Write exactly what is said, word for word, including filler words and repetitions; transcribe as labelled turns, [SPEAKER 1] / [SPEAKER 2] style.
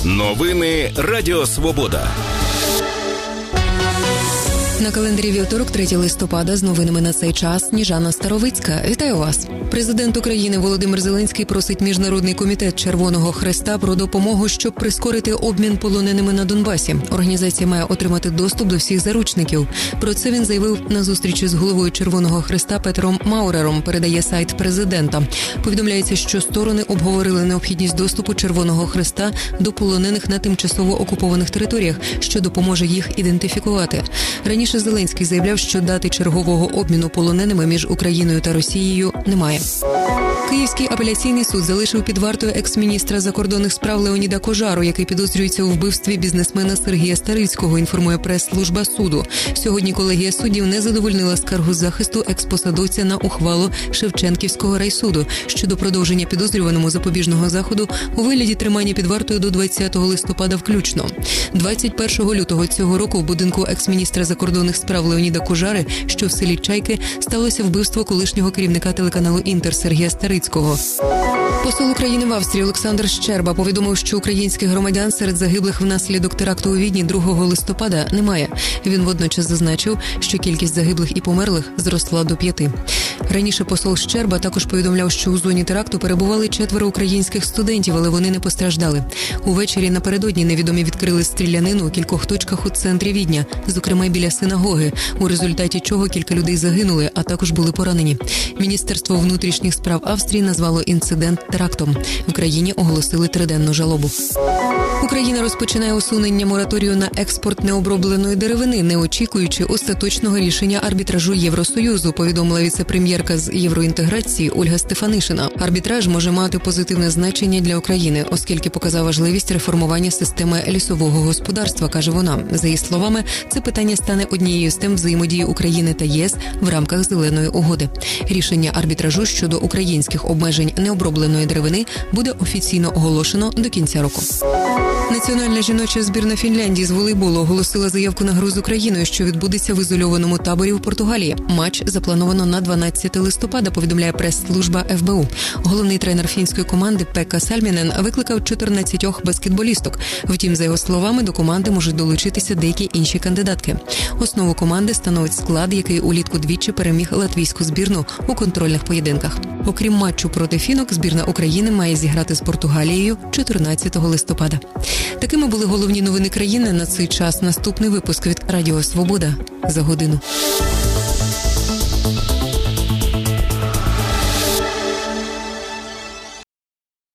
[SPEAKER 1] Новини Радіо Свобода.
[SPEAKER 2] На календарі вівторок, третього листопада, з новинами на цей час Сніжана Старовицька. Вітаю вас. Президент України Володимир Зеленський просить Міжнародний комітет Червоного Хреста про допомогу, щоб прискорити обмін полоненими на Донбасі. Організація має отримати доступ до всіх заручників. Про це він заявив на зустрічі з головою Червоного Хреста Петром Маурером, передає сайт президента. Повідомляється, що сторони обговорили необхідність доступу Червоного Хреста до полонених на тимчасово окупованих територіях, що допоможе їх ідентифікувати. Раніше Зеленський заявляв, що дати чергового обміну полоненими між Україною та Росією немає. Київський апеляційний суд залишив під вартою екс-міністра закордонних справ Леоніда Кожару, який підозрюється у вбивстві бізнесмена Сергія Старицького, інформує прес-служба суду. Сьогодні колегія суддів не задовольнила скаргу захисту екс-посадовця на ухвалу Шевченківського райсуду щодо продовження підозрюваному запобіжного заходу у вигляді тримання під вартою до двадцятого листопада включно. двадцять першого лютого цього року в будинку екс-міністра закордонних справ Леоніда Кожари, що в селі Чайки, сталося вбивство колишнього керівника телеканалу «Інтер» Сергія Старицького. Посол України в Австрії Олександр Щерба повідомив, що українських громадян серед загиблих внаслідок теракту у Відні другого листопада немає. Він водночас зазначив, що кількість загиблих і померлих зросла до п'яти. Раніше посол Щерба також повідомляв, що у зоні теракту перебували четверо українських студентів, але вони не постраждали. Увечері напередодні невідомі відкрили стрілянину у кількох точках у центрі Відня, зокрема біля синагоги, у результаті чого кілька людей загинули, а також були поранені. Міністерство внутрішніх справ Австрії назвало інцидент терактом. В країні оголосили триденну жалобу. Україна розпочинає усунення мораторію на експорт необробленої деревини, не очікуючи остаточного рішення арбітражу Євросоюзу, повідомила віце-прем'єрка з євроінтеграції Ольга Стефанишина. Арбітраж може мати позитивне значення для України, оскільки показав важливість реформування системи лісового господарства, каже вона. За її словами, це питання стане однією з тем взаємодії України та ЄС в рамках Зеленої угоди. Рішення арбітражу щодо українських обмежень необробленої деревини буде офіційно оголошено до кінця року. Національна жіноча збірна Фінляндії з волейболу оголосила заявку на гру з Україною, що відбудеться в ізольованому таборі в Португалії. Матч заплановано на дванадцяте листопада, повідомляє прес-служба еф бе у. Головний тренер фінської команди Пекка Сальмінен викликав чотирнадцятьох баскетболісток. Втім, за його словами, до команди можуть долучитися деякі інші кандидатки. Основу команди становить склад, який улітку двічі переміг латвійську збірну у контрольних поєдинках. Окрім матчу проти фінок, збірна України має зіграти з Португалією чотирнадцятого листопада. Такими були головні новини країни на цей час. Наступний випуск від Радіо Свобода за годину.